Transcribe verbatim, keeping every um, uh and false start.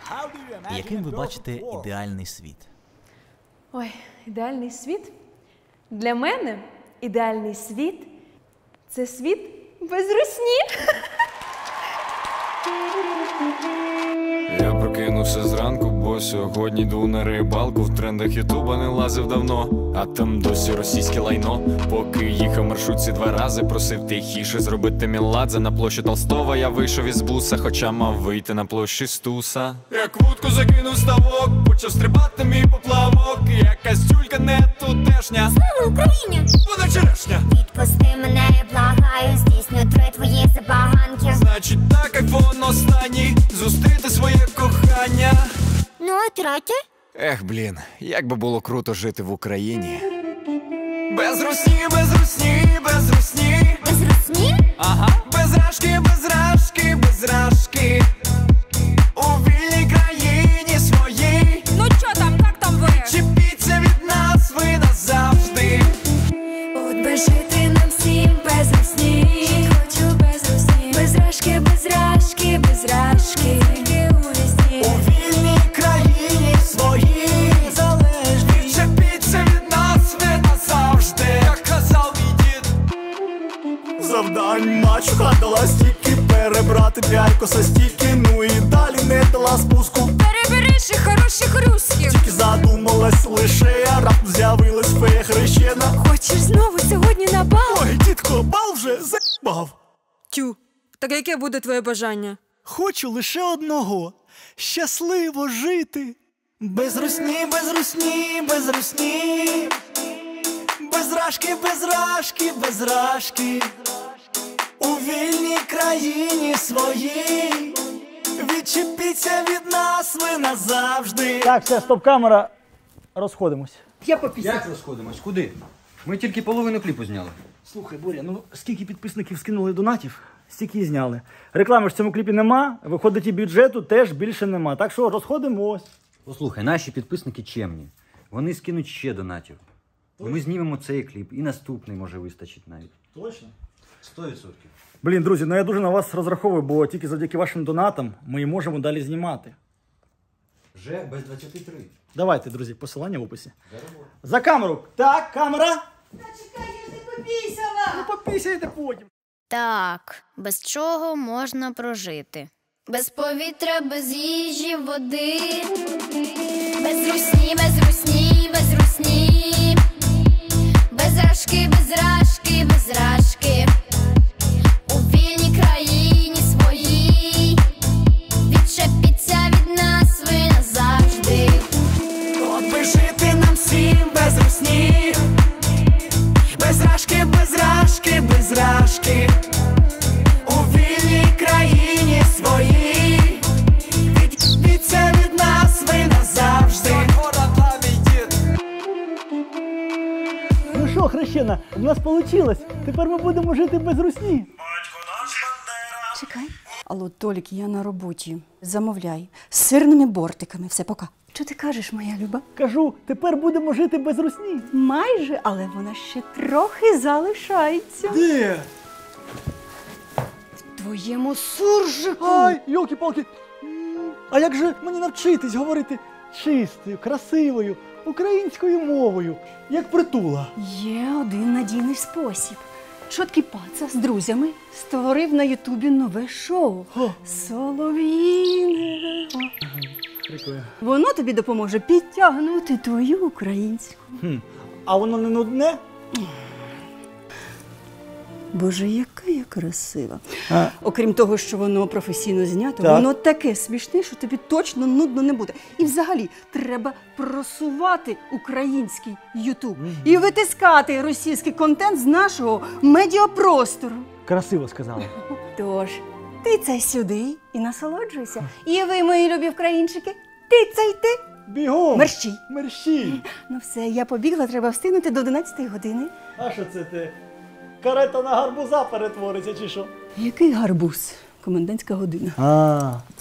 Яким ви бачите ідеальний світ? Ой, ідеальний світ? Для мене ідеальний світ – це світ без русні. Я прокинувся зранку, бо сьогодні йду на рибалку. В трендах ютуба не лазив давно, а там досі російське лайно. Поки їхав маршрутці два рази, просив тихіше зробити меладзе. На площі Толстого я вийшов із буса, хоча мав вийти на площі Стуса. Як вудку закинув ставок, почав стрибати мій поплавок. Якась тюлька не тутешня. Слава Україні! Вона черешня. Відпусти мене, я благаю, здійсню три твої забаганки. Значить так, айфон останній, зустріти своє кохання. Ну, а третє? Ех, блін, як би було круто жити в Україні. Без русні, без русні, без русні. Без русні? Ага. Без рашки, без рашки, без рашки. У вільній країні своїй. Ну чо там, як там ви? Чіпіться від нас ви назавжди. От би жити нам всім без русні. Хочу без русні. Без рашки, без рашки, без рашки. Тільки у вісні. У вільній країні своїй. Залежні. Чіпіться від нас ви назавжди. Як казав мій дід. Завдань мачуха дала стільки, перебрати п'ять косостійки, ну і далі не дала спуску. Перебери ще хороших русських. Тільки задумалась лише, а раптом з'явилась фея хрещена. Хочеш знову сьогодні на бал? Ой, дідко, бал вже за***бав. Тю, так яке буде твоє бажання? Хочу лише одного – щасливо жити. Без русні, без русні, без русні. Без рашки, без рашки, без рашки. У вільній країні своїй. Відчепіться від нас ви назавжди. Так, все, стоп-камера. Розходимось. Я попісяв. Як розходимось? Куди? Ми тільки половину кліпу зняли. Слухай, Боря, ну скільки підписників скинули донатів, стільки і зняли. Реклами ж в цьому кліпі нема, виходить і бюджету теж більше нема. Так що розходимось. Послухай, наші підписники чемні. Вони скинуть ще донатів. І ми знімемо цей кліп, і наступний може вистачить навіть. Точно? Сто відсотків. Блін, друзі, ну я дуже на вас розраховую, бо тільки завдяки вашим донатам ми і можемо далі знімати. Вже без двадцяти три. Давайте, друзі, посилання в описі. За камеру! Так, камера! Та чекай, я ж не попісяла! Ну попісяйте потім. Так, без чого можна прожити? Без повітря, без їжі, води. Без русні, без русні, без русні. Без рашки, без рашки, без рашки. У вільній країні своїй. Відчепіться від нас ви назавжди. От би жити нам всім без русні. Без рашки, без рашки, без рашки. У вільній країні своїй. Відчепіться від нас ви назавжди. Ну що, хрещена, у нас вийшло. Тепер ми будемо жити без русні. Чекай. Алло, Толік, я на роботі. Замовляй. З сирними бортиками. Все, пока. Що ти кажеш, моя Люба? Кажу, тепер будемо жити без русні. Майже, але вона ще трохи залишається. Де? В твоєму суржику. Ай, йолки-палки. А як же мені навчитись говорити чистою, красивою, українською мовою, як Притула? Є один надійний спосіб. Чоткий паца з друзями створив на Ютубі нове шоу О. «Солов'їне». Прикольно. Воно тобі допоможе підтягнути твою українську. Хм. А воно не нудне? Боже, яка я красива. А. Окрім того, що воно професійно знято, Так. воно таке смішне, що тобі точно нудно не буде. І взагалі, треба просувати український Ютуб і витискати російський контент з нашого медіапростору. Красиво сказала. Тож, тицяй сюди і насолоджуйся. І ви, мої любі українчики, тицяйте. Бігом! Мерщій. Мерщій! Ну все, я побігла, треба встигнути до одинадцятої години. А що це ти? Карета на гарбуза перетвориться чи що? Який гарбуз? Комендантська година. А,